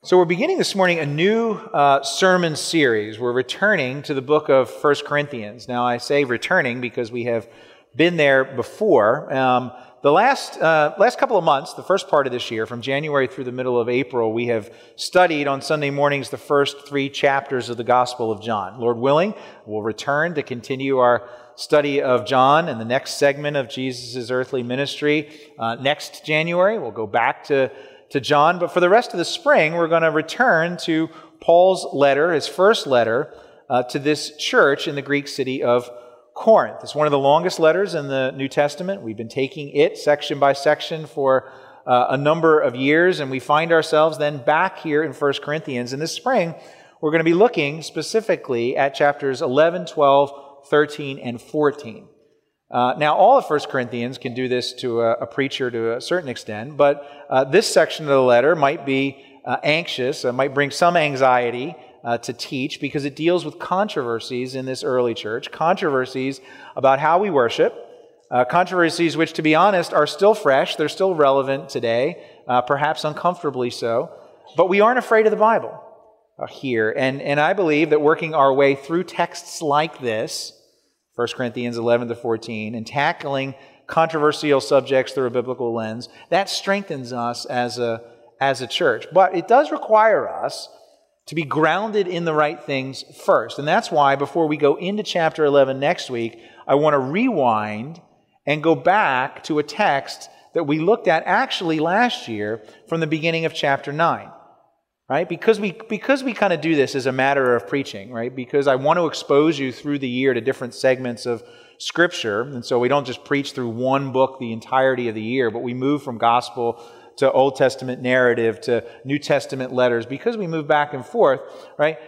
So we're beginning this morning a new sermon series. We're returning to the book of 1 Corinthians. Now I say returning because we have been there before. The last couple of months, the first part of this year, from January through the middle of April, we have studied on Sunday mornings the first 3 chapters of the Gospel of John. Lord willing, we'll return to continue our study of John and the next segment of Jesus' earthly ministry. Next January, we'll go back to John, but for the rest of the spring, we're going to return to Paul's letter, his first letter, to this church in the Greek city of Corinth. It's one of the longest letters in the New Testament. We've been taking it section by section for a number of years, and we find ourselves then back here in 1 Corinthians. And this spring, we're going to be looking specifically at chapters 11, 12, 13, and 14. Now, all of 1 Corinthians can do this to a preacher to a certain extent, but this section of the letter might be anxious, might bring some anxiety to teach because it deals with controversies in this early church, controversies about how we worship, controversies which, to be honest, are still fresh, they're still relevant today, perhaps uncomfortably so, but we aren't afraid of the Bible here. And I believe that working our way through texts like this, 1 Corinthians 11 to 14, and tackling controversial subjects through a biblical lens, that strengthens us as a church. But it does require us to be grounded in the right things first. And that's why before we go into chapter 11 next week, I want to rewind and go back to a text that we looked at actually last year from the beginning of chapter 9. Right? Because we kind of do this as a matter of preaching, right? Because I want to expose you through the year to different segments of Scripture. And so we don't just preach through one book the entirety of the year, but we move from gospel to Old Testament narrative to New Testament letters. Because we move back and forth, right?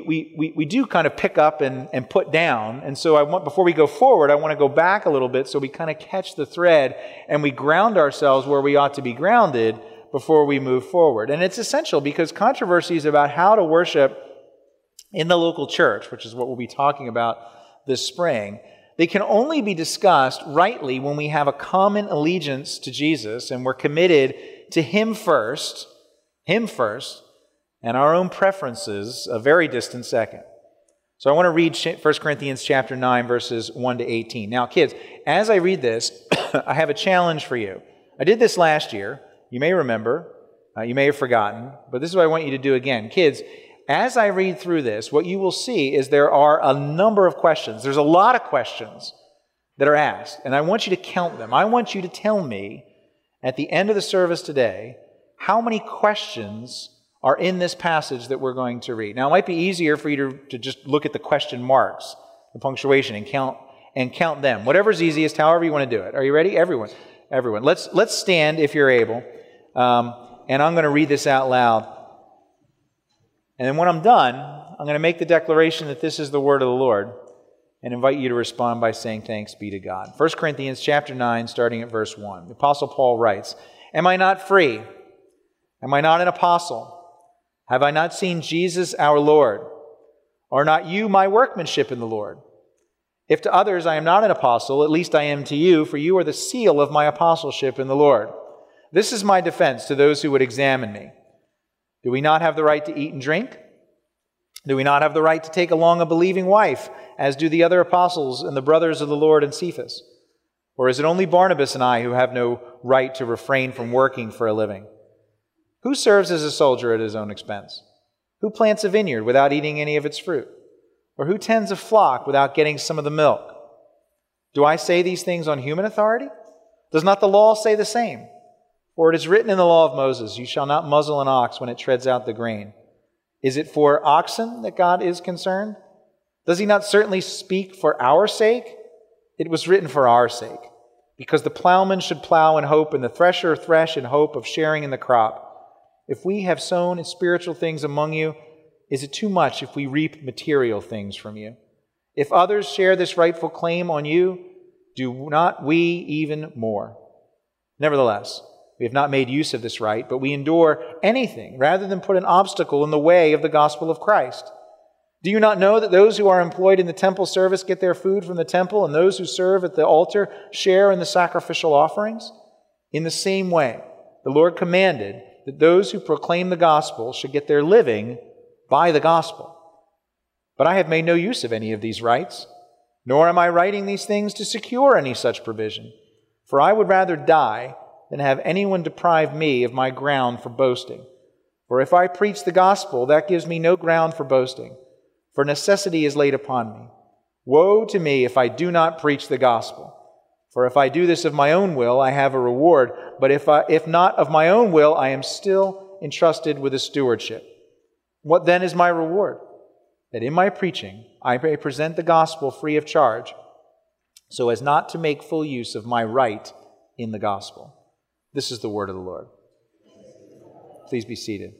We do kind of pick up and put down. And so before we go forward, I want to go back a little bit so we kind of catch the thread and we ground ourselves where we ought to be grounded before we move forward. And it's essential because controversies about how to worship in the local church, which is what we'll be talking about this spring, they can only be discussed rightly when we have a common allegiance to Jesus and we're committed to Him first, and our own preferences a very distant second. So I want to read 1 Corinthians chapter 9, verses 1 to 18. Now, kids, as I read this, I have a challenge for you. I did this last year. You may remember, you may have forgotten, but this is what I want you to do again. Kids, as I read through this, what you will see is there are a number of questions. There's a lot of questions that are asked, and I want you to count them. I want you to tell me at the end of the service today how many questions are in this passage that we're going to read. Now, it might be easier for you to just look at the question marks, the punctuation, and count them. Whatever's easiest, however you want to do it. Are you ready? Everyone. Let's stand if you're able. And I'm going to read this out loud. And then when I'm done, I'm going to make the declaration that this is the word of the Lord and invite you to respond by saying thanks be to God. 1 Corinthians chapter 9, starting at verse 1. The Apostle Paul writes, "Am I not free? Am I not an apostle? Have I not seen Jesus our Lord? Are not you my workmanship in the Lord? If to others I am not an apostle, at least I am to you, for you are the seal of my apostleship in the Lord. This is my defense to those who would examine me. Do we not have the right to eat and drink? Do we not have the right to take along a believing wife, as do the other apostles and the brothers of the Lord and Cephas? Or is it only Barnabas and I who have no right to refrain from working for a living? Who serves as a soldier at his own expense? Who plants a vineyard without eating any of its fruit? Or who tends a flock without getting some of the milk? Do I say these things on human authority? Does not the law say the same? For it is written in the law of Moses, you shall not muzzle an ox when it treads out the grain. Is it for oxen that God is concerned? Does He not certainly speak for our sake? It was written for our sake, because the plowman should plow in hope and the thresher thresh in hope of sharing in the crop. If we have sown spiritual things among you, is it too much if we reap material things from you? If others share this rightful claim on you, do not we even more? Nevertheless, we have not made use of this right, but we endure anything rather than put an obstacle in the way of the gospel of Christ. Do you not know that those who are employed in the temple service get their food from the temple, and those who serve at the altar share in the sacrificial offerings? In the same way, the Lord commanded that those who proclaim the gospel should get their living by the gospel. But I have made no use of any of these rights, nor am I writing these things to secure any such provision. For I would rather die than have anyone deprive me of my ground for boasting. For if I preach the gospel, that gives me no ground for boasting, for necessity is laid upon me. Woe to me if I do not preach the gospel. For if I do this of my own will, I have a reward. But if not of my own will, I am still entrusted with a stewardship. What then is my reward? That in my preaching I may present the gospel free of charge, so as not to make full use of my right in the gospel. This is the word of the Lord. Please be seated.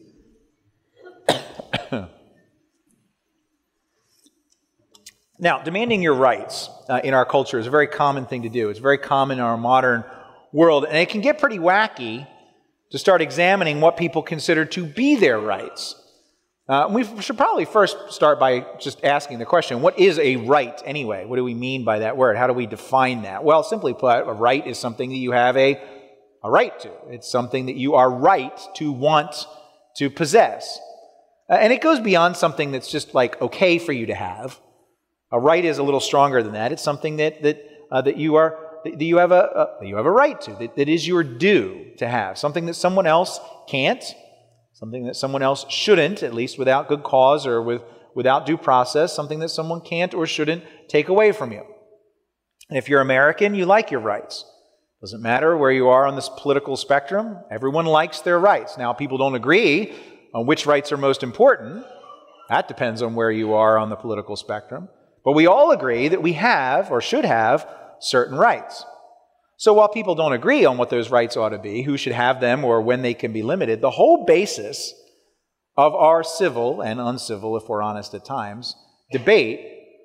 Now, demanding your rights in our culture is a very common thing to do. It's very common in our modern world, and it can get pretty wacky to start examining what people consider to be their rights. We should probably first start by just asking the question, what is a right anyway? What do we mean by that word? How do we define that? Well, simply put, a right is something that you have a right to. It's something that you are right to want to possess. And it goes beyond something that's just like okay for you to have. A right is a little stronger than that. It's something that you have a right to, that is your due to have. Something that someone else can't, something that someone else shouldn't, at least without good cause or without due process, something that someone can't or shouldn't take away from you. And if you're American, you like your rights. Doesn't matter where you are on this political spectrum. Everyone likes their rights. Now, people don't agree on which rights are most important. That depends on where you are on the political spectrum. But we all agree that we have, or should have, certain rights. So while people don't agree on what those rights ought to be, who should have them, or when they can be limited, the whole basis of our civil and uncivil, if we're honest at times, debate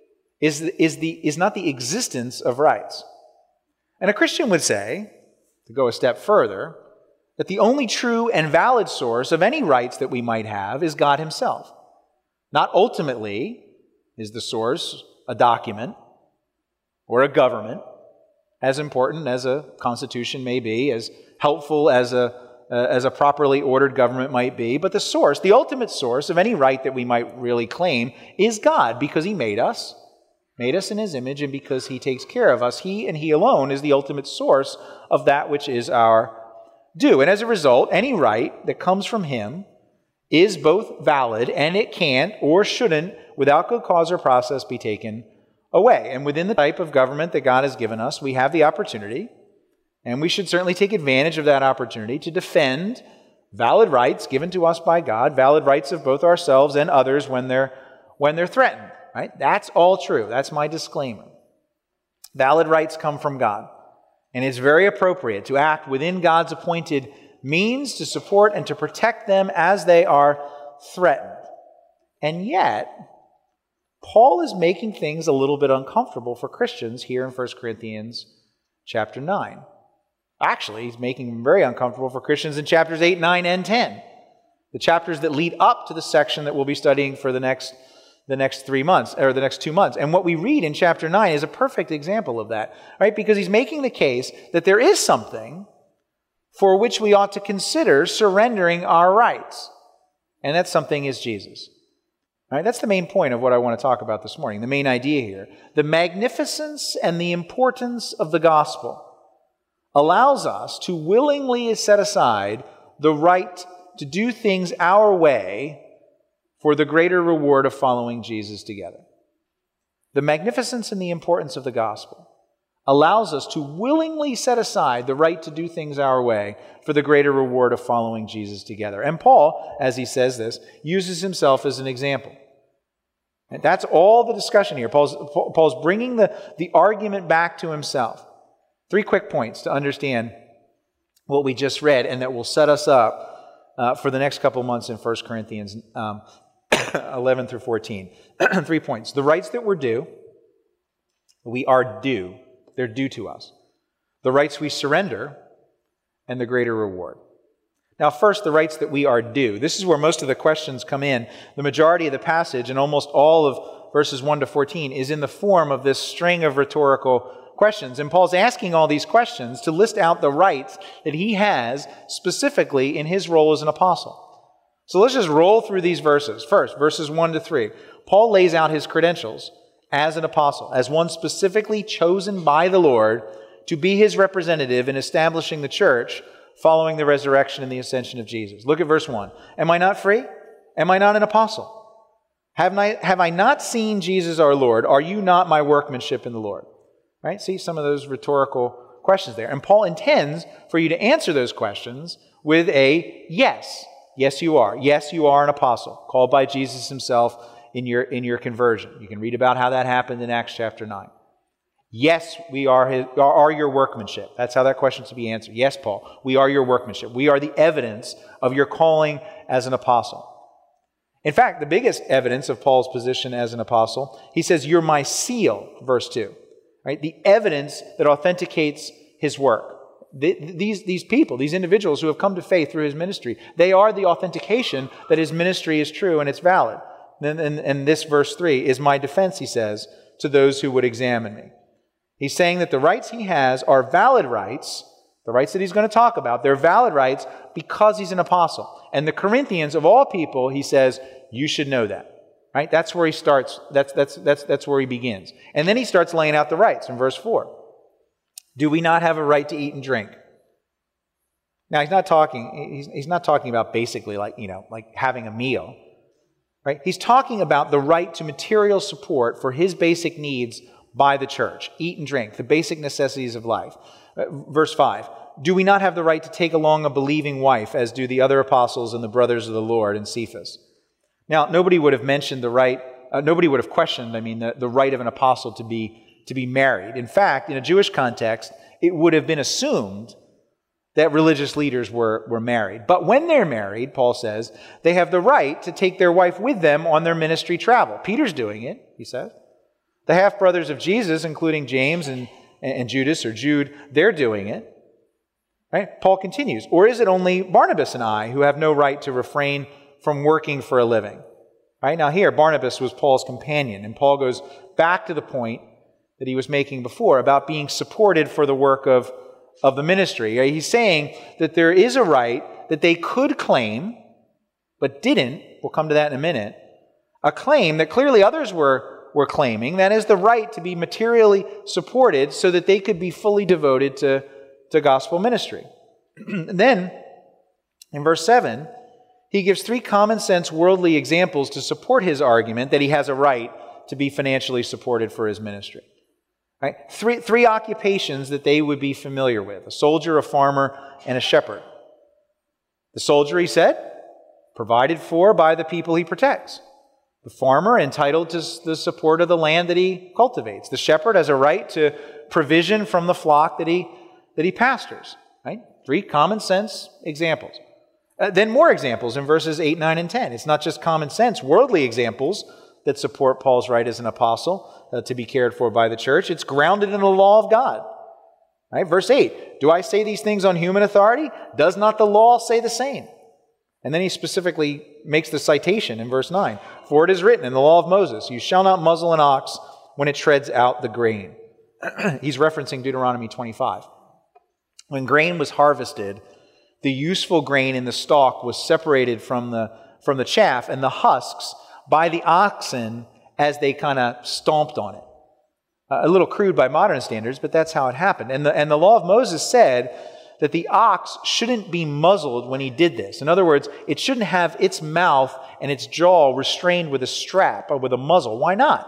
is not the existence of rights. And a Christian would say, to go a step further, that the only true and valid source of any rights that we might have is God Himself. Not ultimately is the source a document or a government, as important as a constitution may be, as helpful as a properly ordered government might be. But the source, the ultimate source of any right that we might really claim is God, because He made us in His image, and because He takes care of us. He and He alone is the ultimate source of that which is our due. And as a result, any right that comes from Him is both valid, and it can't or shouldn't, without good cause or process, be taken away. And within the type of government that God has given us, we have the opportunity, and we should certainly take advantage of that opportunity to defend valid rights given to us by God, valid rights of both ourselves and others when they're threatened. Right? That's all true. That's my disclaimer. Valid rights come from God, and it's very appropriate to act within God's appointed means to support and to protect them as they are threatened. And yet, Paul is making things a little bit uncomfortable for Christians here in 1 Corinthians chapter 9. Actually, he's making them very uncomfortable for Christians in chapters 8, 9, and 10. The chapters that lead up to the section that we'll be studying for the next 3 months, or the next 2 months. And what we read in chapter 9 is a perfect example of that, right? Because he's making the case that there is something for which we ought to consider surrendering our rights. And that something is Jesus. All right, that's the main point of what I want to talk about this morning, the main idea here. The magnificence and the importance of the gospel allows us to willingly set aside the right to do things our way for the greater reward of following Jesus together. The magnificence and the importance of the gospel allows us to willingly set aside the right to do things our way for the greater reward of following Jesus together. And Paul, as he says this, uses himself as an example. And that's all the discussion here. Paul's bringing the argument back to himself. 3 quick points to understand what we just read, and that will set us up for the next couple months in 1 Corinthians 11 through 14. 3 points. The rights that we're due, we are due. They're due to us. The rights we surrender, and the greater reward. Now, first, the rights that we are due. This is where most of the questions come in. The majority of the passage, and almost all of verses 1 to 14, is in the form of this string of rhetorical questions. And Paul's asking all these questions to list out the rights that he has specifically in his role as an apostle. So let's just roll through these verses. First, verses 1 to 3. Paul lays out his credentials as an apostle, as one specifically chosen by the Lord to be his representative in establishing the church following the resurrection and the ascension of Jesus. Look at verse 1. Am I not free? Am I not an apostle? Have I not seen Jesus our Lord? Are you not my workmanship in the Lord? Right? See some of those rhetorical questions there. And Paul intends for you to answer those questions with a yes. Yes, you are. Yes, you are an apostle, called by Jesus himself in your conversion. You can read about how that happened in Acts chapter 9. Yes, we are your workmanship. That's how that question should be answered. Yes, Paul, we are your workmanship. We are the evidence of your calling as an apostle. In fact, the biggest evidence of Paul's position as an apostle, he says, you're my seal, verse 2. Right? The evidence that authenticates his work. These people, these individuals who have come to faith through his ministry, they are the authentication that his ministry is true and it's valid. And this verse 3 is my defense, he says, to those who would examine me. He's saying that the rights he has are valid rights, the rights that he's going to talk about, they're valid rights because he's an apostle. And the Corinthians, of all people, he says, you should know that. Right? That's where he starts. That's where he begins. And then he starts laying out the rights in verse 4. Do we not have a right to eat and drink? Now, he's not talking about basically like having a meal. Right? He's talking about the right to material support for his basic needs by the church. Eat and drink, the basic necessities of life. Verse 5. Do we not have the right to take along a believing wife, as do the other apostles and the brothers of the Lord and Cephas? Now, nobody would have mentioned the right, nobody would have questioned, the right of an apostle to be married. In fact, in a Jewish context, it would have been assumed that religious leaders were married. But when they're married, Paul says, they have the right to take their wife with them on their ministry travel. Peter's doing it, he says. The half-brothers of Jesus, including James and Judas or Jude, they're doing it. Right? Paul continues, or is it only Barnabas and I who have no right to refrain from working for a living? Right? Now here, Barnabas was Paul's companion, and Paul goes back to the point that he was making before about being supported for the work of the ministry. Right? He's saying that there is a right that they could claim, but didn't. We'll come to that in a minute. A claim that clearly others were claiming, that is the right to be materially supported so that they could be fully devoted to gospel ministry. Then, in verse 7, he gives 3 common sense worldly examples to support his argument that he has a right to be financially supported for his ministry. Right? Three occupations that they would be familiar with: a soldier, a farmer, and a shepherd. The soldier, he said, provided for by the people he protects. The farmer, entitled to the support of the land that he cultivates. The shepherd has a right to provision from the flock that he pastors. Right? 3 common sense examples. Then more examples in verses 8, 9, and 10. It's not just common sense, worldly examples that support Paul's right as an apostle to be cared for by the church. It's grounded in the law of God. Right? Verse 8, do I say these things on human authority? Does not the law say the same? And then he specifically makes the citation in verse 9. For it is written in the law of Moses, you shall not muzzle an ox when it treads out the grain. He's referencing Deuteronomy 25. When grain was harvested, the useful grain in the stalk was separated from the chaff and the husks by the oxen as they kind of stomped on it. A little crude by modern standards, but that's how it happened. And the law of Moses said that the ox shouldn't be muzzled when he did this. In other words, it shouldn't have its mouth and its jaw restrained with a strap or with a muzzle. Why not?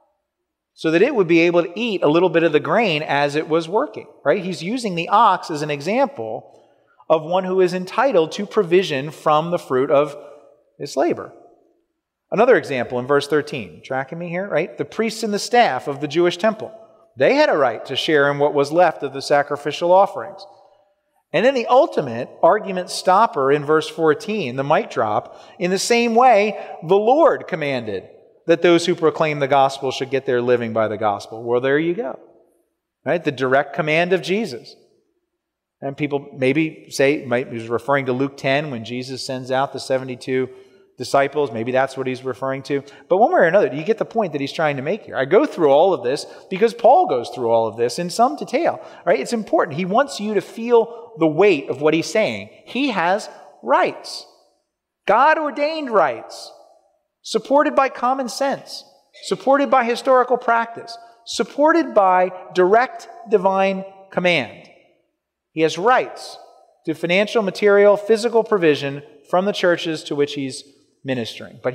So that it would be able to eat a little bit of the grain as it was working. Right? He's using the ox as an example of one who is entitled to provision from the fruit of his labor. Another example in verse 13. Tracking me here, right? The priests and the staff of the Jewish temple. They had a right to share in what was left of the sacrificial offerings. And then the ultimate argument stopper in verse 14, the mic drop, in the same way, the Lord commanded that those who proclaim the gospel should get their living by the gospel. Well, there you go. Right? The direct command of Jesus. And people maybe say, he's referring to Luke 10 when Jesus sends out the 72 disciples. Maybe that's what he's referring to. But one way or another, you get the point that he's trying to make here. I go through all of this because Paul goes through all of this in some detail, right? It's important. He wants you to feel the weight of what he's saying. He has rights, God-ordained rights, supported by common sense, supported by historical practice, supported by direct divine command. He has rights to financial, material, physical provision from the churches to which he's ministering. But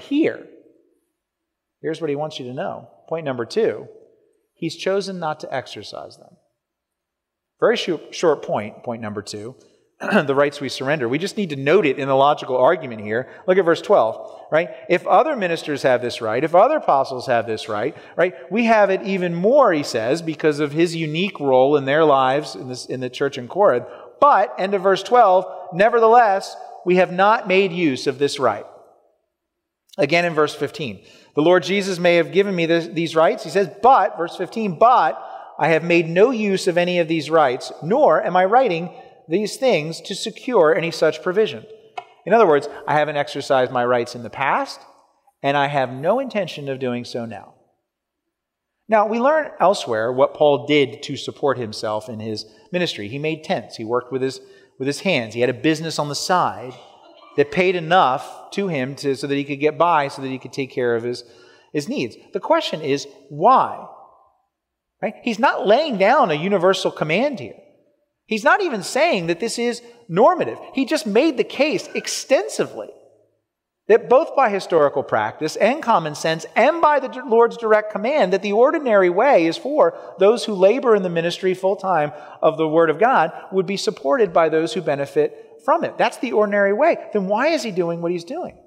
here's what he wants you to know. Point number 2, he's chosen not to exercise them. Very short point number 2, the rights we surrender. We just need to note it in the logical argument here. Look at verse 12, right? If other ministers have this right, if other apostles have this right, we have it even more, he says, because of his unique role in their lives in the church in Corinth. But, end of verse 12, nevertheless, we have not made use of this right. Again in verse 15, the Lord Jesus may have given me these rights. He says, but, verse 15, but I have made no use of any of these rights, nor am I writing these things to secure any such provision. In other words, I haven't exercised my rights in the past, and I have no intention of doing so now. Now, we learn elsewhere what Paul did to support himself in his ministry. He made tents. He worked with his hands. He had a business on the side that paid enough to him so that he could get by, so that he could take care of his needs. The question is, why? Right? He's not laying down a universal command here. He's not even saying that this is normative. He just made the case extensively that both by historical practice and common sense and by the Lord's direct command, that the ordinary way is for those who labor in the ministry full-time of the Word of God would be supported by those who benefit from it. That's the ordinary way. Then why is he doing what he's doing?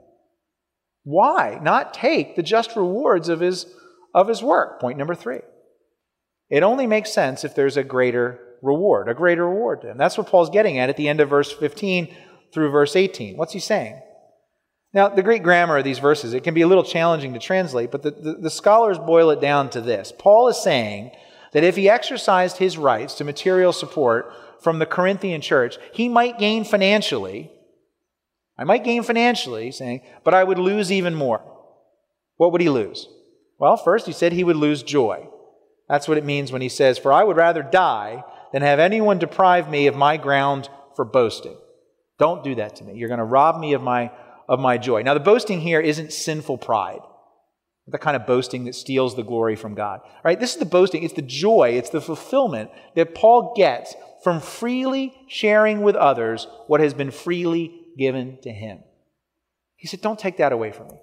Why not take the just rewards of his work? Point number 3. It only makes sense if there's a greater reward to him. That's what Paul's getting at the end of verse 15 through verse 18. What's he saying? Now, the Greek grammar of these verses, it can be a little challenging to translate, but the scholars boil it down to this. Paul is saying that if he exercised his rights to material support from the Corinthian church, he might gain financially. I might gain financially, saying, but I would lose even more. What would he lose? Well, first he said he would lose joy. That's what it means when he says, for I would rather die than have anyone deprive me of my ground for boasting. Don't do that to me. You're going to rob me of my joy. Now, the boasting here isn't sinful pride, the kind of boasting that steals the glory from God. Right? This is the boasting. It's the joy. It's the fulfillment that Paul gets from freely sharing with others what has been freely given to him. He said, don't take that away from me.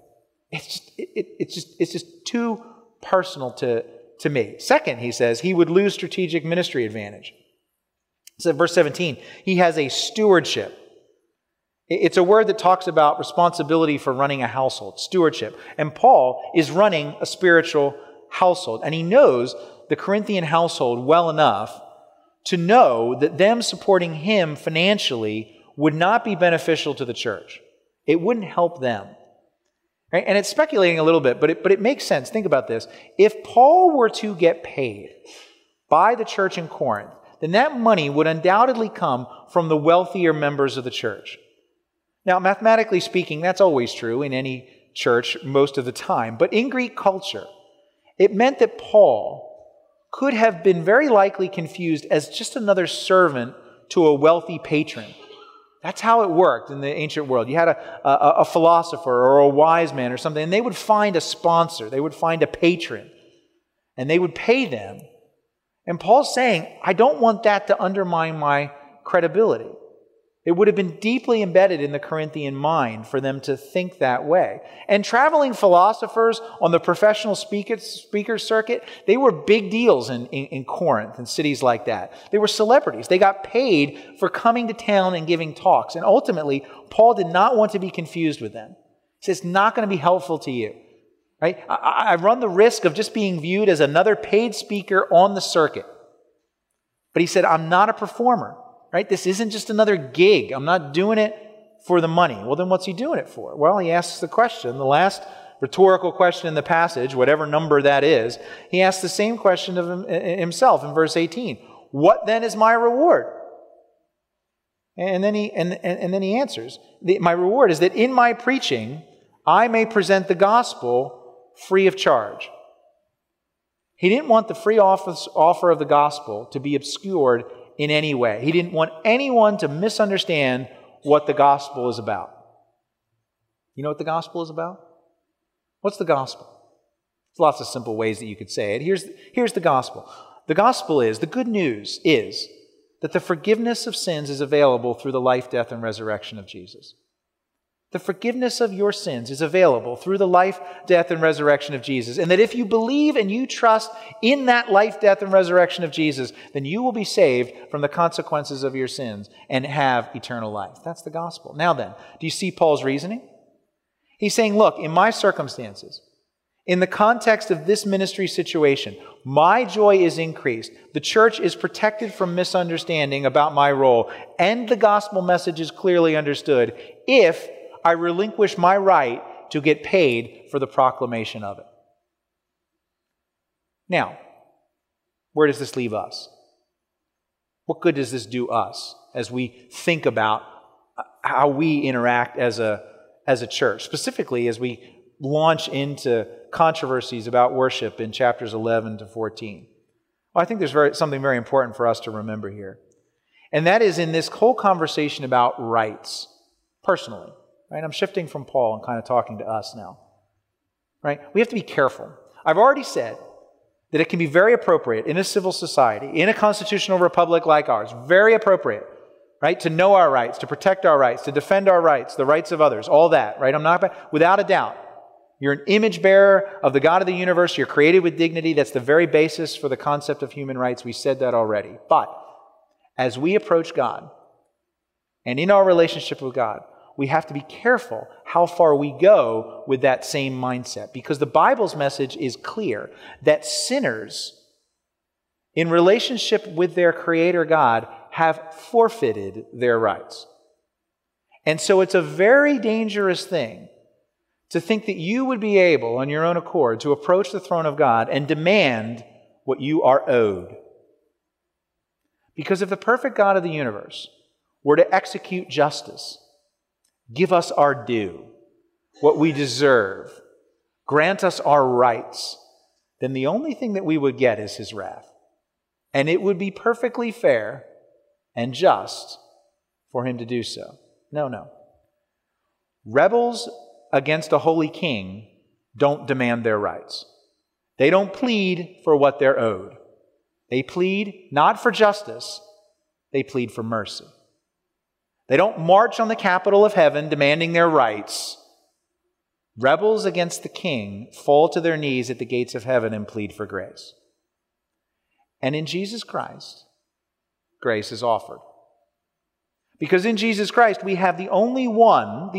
It's just too personal to me. Second, he says, he would lose strategic ministry advantage. So verse 17, he has a stewardship. It's a word that talks about responsibility for running a household, stewardship. And Paul is running a spiritual household. And he knows the Corinthian household well enough to know that them supporting him financially would not be beneficial to the church. It wouldn't help them. Right? And it's speculating a little bit, but it makes sense. Think about this. If Paul were to get paid by the church in Corinth, then that money would undoubtedly come from the wealthier members of the church. Now, mathematically speaking, that's always true in any church most of the time. But in Greek culture, it meant that Paul could have been very likely confused as just another servant to a wealthy patron. That's how it worked in the ancient world. You had a philosopher or a wise man or something, and they would find a sponsor. They would find a patron, and they would pay them. And Paul's saying, I don't want that to undermine my credibility. It would have been deeply embedded in the Corinthian mind for them to think that way. And traveling philosophers on the professional speaker circuit, they were big deals in Corinth and cities like that. They were celebrities. They got paid for coming to town and giving talks. And ultimately, Paul did not want to be confused with them. He says, it's not going to be helpful to you. Right? I run the risk of just being viewed as another paid speaker on the circuit. But he said, I'm not a performer. Right? This isn't just another gig. I'm not doing it for the money. Well, then what's he doing it for? Well, he asks the question, the last rhetorical question in the passage, whatever number that is, he asks the same question of himself in verse 18. What then is my reward? And then he answers, my reward is that in my preaching, I may present the gospel free of charge. He didn't want the free offer of the gospel to be obscured in any way. He didn't want anyone to misunderstand what the gospel is about. You know what the gospel is about? What's the gospel? There's lots of simple ways that you could say it. Here's the gospel. The gospel is, the good news is, that the forgiveness of sins is available through the life, death, and resurrection of Jesus. The forgiveness of your sins is available through the life, death, and resurrection of Jesus. And that if you believe and you trust in that life, death, and resurrection of Jesus, then you will be saved from the consequences of your sins and have eternal life. That's the gospel. Now then, do you see Paul's reasoning? He's saying, look, in my circumstances, in the context of this ministry situation, my joy is increased. The church is protected from misunderstanding about my role, and the gospel message is clearly understood if I relinquish my right to get paid for the proclamation of it. Now, where does this leave us? What good does this do us as we think about how we interact as a church, specifically as we launch into controversies about worship in chapters 11 to 14? Well, I think there's something very important for us to remember here. And that is in this whole conversation about rights, personally. Right? I'm shifting from Paul and kind of talking to us now. Right? We have to be careful. I've already said that it can be very appropriate in a civil society, in a constitutional republic like ours, very appropriate, right, to know our rights, to protect our rights, to defend our rights, the rights of others, all that, right? Without a doubt, you're an image bearer of the God of the universe. You're created with dignity. That's the very basis for the concept of human rights. We said that already. But as we approach God and in our relationship with God, we have to be careful how far we go with that same mindset, because the Bible's message is clear that sinners in relationship with their Creator God have forfeited their rights. And so it's a very dangerous thing to think that you would be able, on your own accord, to approach the throne of God and demand what you are owed. Because if the perfect God of the universe were to execute justice, give us our due, what we deserve, grant us our rights, then the only thing that we would get is His wrath. And it would be perfectly fair and just for Him to do so. No. Rebels against a holy king don't demand their rights. They don't plead for what they're owed. They plead not for justice, they plead for mercy. They don't march on the Capitol of heaven demanding their rights. Rebels against the king fall to their knees at the gates of heaven and plead for grace. And in Jesus Christ, grace is offered. Because in Jesus Christ, we have the only one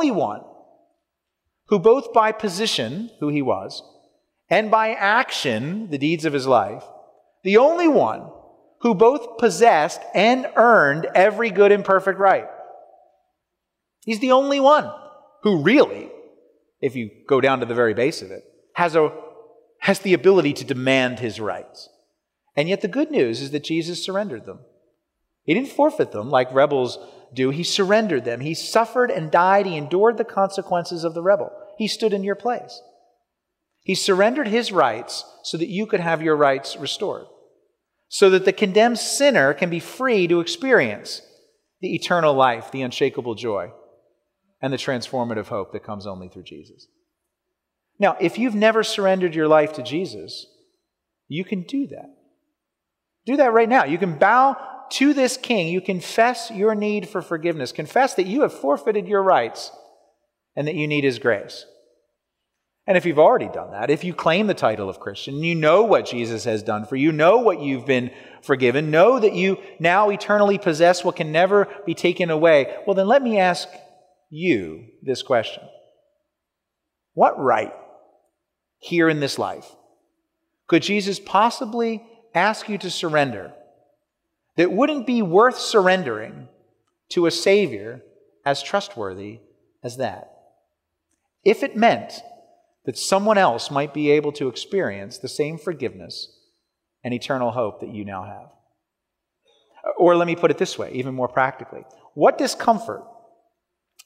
who both by position, who He was, and by action, the deeds of His life, the only one who both possessed and earned every good and perfect right. He's the only one who really, if you go down to the very base of it, has the ability to demand His rights. And yet the good news is that Jesus surrendered them. He didn't forfeit them like rebels do. He surrendered them. He suffered and died. He endured the consequences of the rebel. He stood in your place. He surrendered His rights so that you could have your rights restored, so that the condemned sinner can be free to experience the eternal life, the unshakable joy, and the transformative hope that comes only through Jesus. Now, if you've never surrendered your life to Jesus, you can do that. Do that right now. You can bow to this King. You confess your need for forgiveness. Confess that you have forfeited your rights and that you need His grace. And if you've already done that, if you claim the title of Christian, you know what Jesus has done for you, know what you've been forgiven, know that you now eternally possess what can never be taken away, well then let me ask you this question. What right here in this life could Jesus possibly ask you to surrender that wouldn't be worth surrendering to a Savior as trustworthy as that? If it meant that someone else might be able to experience the same forgiveness and eternal hope that you now have. Or let me put it this way, even more practically. What discomfort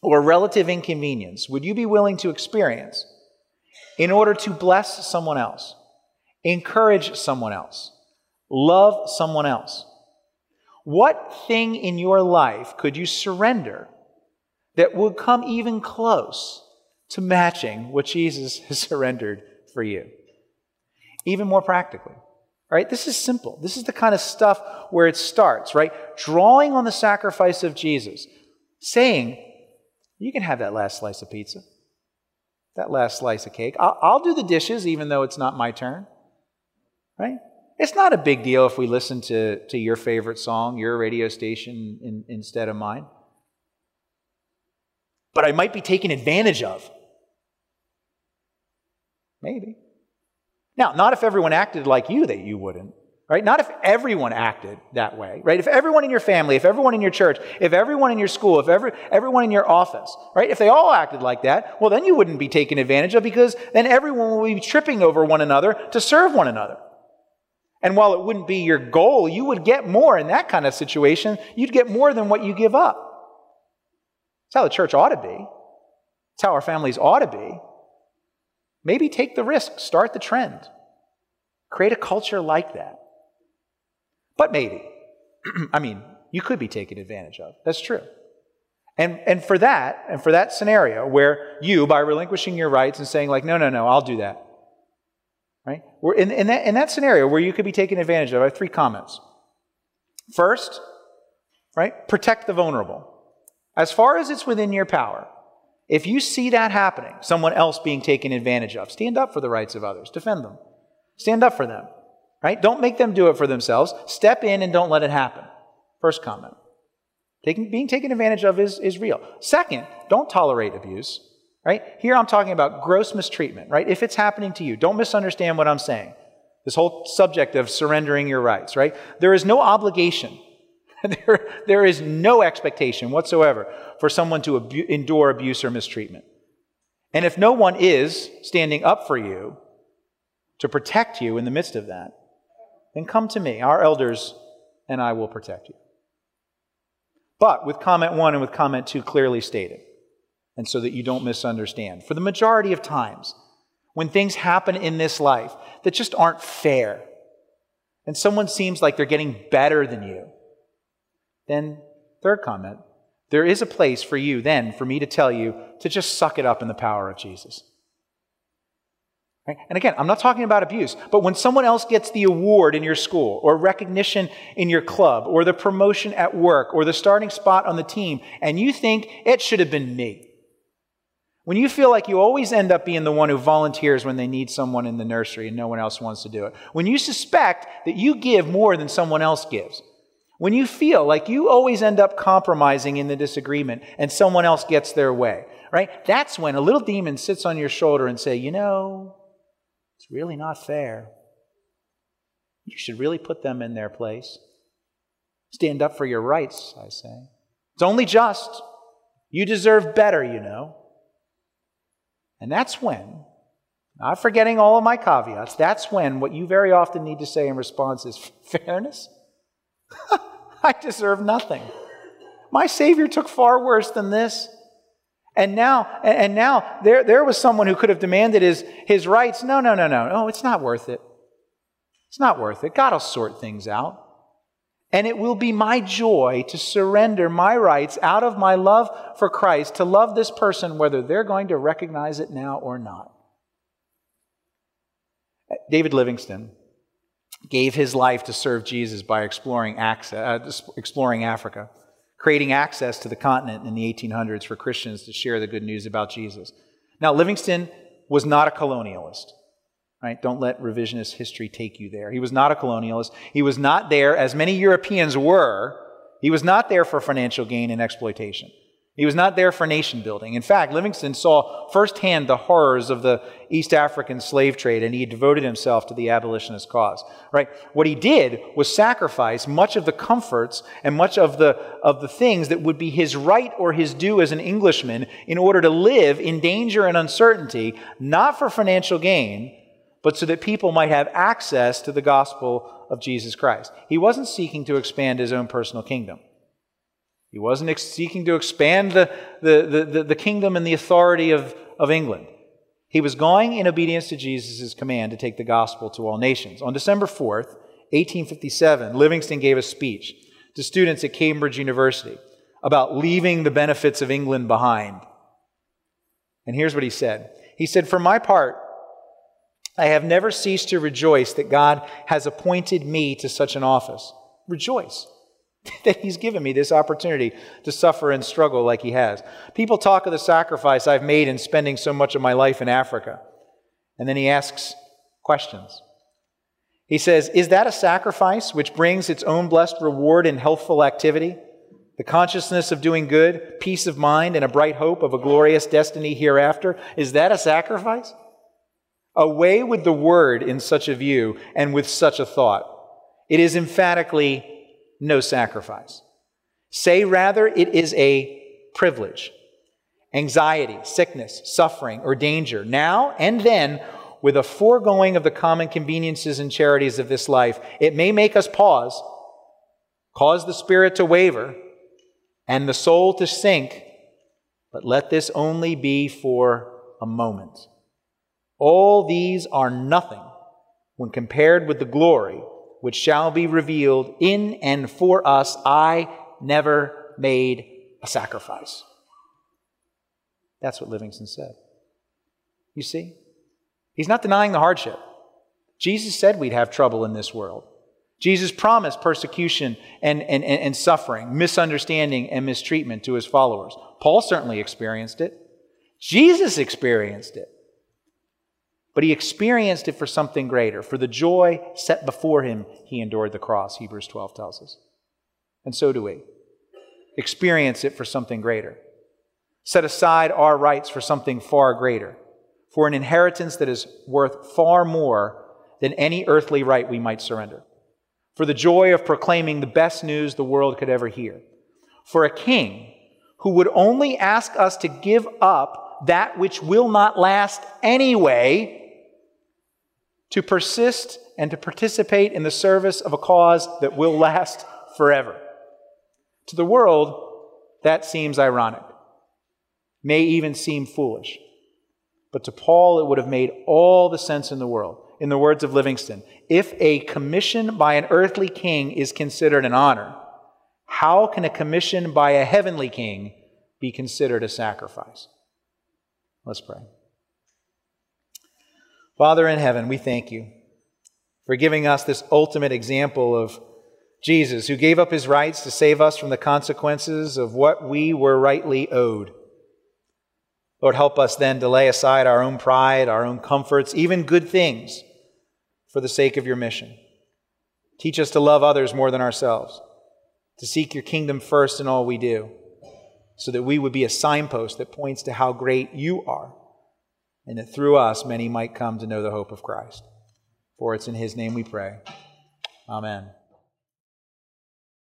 or relative inconvenience would you be willing to experience in order to bless someone else, encourage someone else, love someone else? What thing in your life could you surrender that would come even close to matching what Jesus has surrendered for you? Even more practically, right? This is simple. This is the kind of stuff where it starts, right? Drawing on the sacrifice of Jesus, saying, you can have that last slice of pizza, that last slice of cake. I'll do the dishes even though it's not my turn, right? It's not a big deal if we listen to your favorite song, your radio station instead of mine. But I might be taken advantage of. Maybe. Now, not if everyone acted like you that you wouldn't, right? Not if everyone acted that way, right? If everyone in your family, if everyone in your church, if everyone in your school, if everyone in your office, right? If they all acted like that, well, then you wouldn't be taken advantage of because then everyone will be tripping over one another to serve one another. And while it wouldn't be your goal, you would get more in that kind of situation. You'd get more than what you give up. That's how the church ought to be. That's how our families ought to be. Maybe take the risk, start the trend. Create a culture like that. But maybe, you could be taken advantage of. That's true. And for that scenario where you, by relinquishing your rights and saying like, no, I'll do that. Right? We're in that scenario where you could be taken advantage of, I have 3 comments. First, right, protect the vulnerable. As far as it's within your power, if you see that happening, someone else being taken advantage of, stand up for the rights of others. Defend them. Stand up for them. Right? Don't make them do it for themselves. Step in and don't let it happen. First comment. Being taken advantage of is real. Second, don't tolerate abuse. Right? Here I'm talking about gross mistreatment, right? If it's happening to you, don't misunderstand what I'm saying. This whole subject of surrendering your rights, right? There is no obligation. There is no expectation whatsoever for someone to endure abuse or mistreatment. And if no one is standing up for you to protect you in the midst of that, then come to me, our elders, and I will protect you. But with comment 1 and with comment 2 clearly stated, and so that you don't misunderstand. For the majority of times, when things happen in this life that just aren't fair, and someone seems like they're getting better than you, then, third comment, there is a place for you then, for me to tell you, to just suck it up in the power of Jesus. Right? And again, I'm not talking about abuse, but when someone else gets the award in your school, or recognition in your club, or the promotion at work, or the starting spot on the team, and you think it should have been me, when you feel like you always end up being the one who volunteers when they need someone in the nursery and no one else wants to do it, when you suspect that you give more than someone else gives, when you feel like you always end up compromising in the disagreement and someone else gets their way, right? That's when a little demon sits on your shoulder and say, it's really not fair. You should really put them in their place. Stand up for your rights, I say. It's only just. You deserve better, And that's when, not forgetting all of my caveats, that's when what you very often need to say in response is, fairness? I deserve nothing. My Savior took far worse than this. And now there was someone who could have demanded his rights. No, it's not worth it. It's not worth it. God will sort things out. And it will be my joy to surrender my rights out of my love for Christ to love this person, whether they're going to recognize it now or not. David Livingstone gave his life to serve Jesus by exploring Africa, creating access to the continent in the 1800s for Christians to share the good news about Jesus. Now, Livingstone was not a colonialist. Right? Don't let revisionist history take you there. He was not a colonialist. He was not there, as many Europeans were, he was not there for financial gain and exploitation. He was not there for nation building. In fact, Livingstone saw firsthand the horrors of the East African slave trade, and he devoted himself to the abolitionist cause. Right? What he did was sacrifice much of the comforts and much of the things that would be his right or his due as an Englishman in order to live in danger and uncertainty, not for financial gain, but so that people might have access to the gospel of Jesus Christ. He wasn't seeking to expand his own personal kingdom. He wasn't seeking to expand the kingdom and the authority of England. He was going in obedience to Jesus' command to take the gospel to all nations. On December 4th, 1857, Livingston gave a speech to students at Cambridge University about leaving the benefits of England behind. And here's what he said. He said, "For my part, I have never ceased to rejoice that God has appointed me to such an office." Rejoice that He's given me this opportunity to suffer and struggle like He has. People talk of the sacrifice I've made in spending so much of my life in Africa. And then he asks questions. He says, "Is that a sacrifice which brings its own blessed reward in healthful activity? The consciousness of doing good, peace of mind, and a bright hope of a glorious destiny hereafter? Is that a sacrifice?" Away with the word in such a view and with such a thought. It is emphatically no sacrifice. Say rather, it is a privilege. Anxiety, sickness, suffering, or danger, now and then, with a foregoing of the common conveniences and charities of this life, it may make us pause, cause the spirit to waver, and the soul to sink, but let this only be for a moment. All these are nothing when compared with the glory which shall be revealed in and for us. I never made a sacrifice. That's what Livingston said. You see? He's not denying the hardship. Jesus said we'd have trouble in this world. Jesus promised persecution and suffering, misunderstanding and mistreatment to His followers. Paul certainly experienced it. Jesus experienced it. But He experienced it for something greater. For the joy set before Him, He endured the cross, Hebrews 12 tells us. And so do we. Experience it for something greater. Set aside our rights for something far greater. For an inheritance that is worth far more than any earthly right we might surrender. For the joy of proclaiming the best news the world could ever hear. For a king who would only ask us to give up that which will not last anyway, to persist and to participate in the service of a cause that will last forever. To the world, that seems ironic, may even seem foolish. But to Paul, it would have made all the sense in the world. In the words of Livingston, if a commission by an earthly king is considered an honor, how can a commission by a heavenly king be considered a sacrifice? Let's pray. Father in heaven, we thank You for giving us this ultimate example of Jesus, who gave up His rights to save us from the consequences of what we were rightly owed. Lord, help us then to lay aside our own pride, our own comforts, even good things, for the sake of Your mission. Teach us to love others more than ourselves, to seek Your kingdom first in all we do, so that we would be a signpost that points to how great You are, and that through us many might come to know the hope of Christ. For it's in His name we pray. Amen.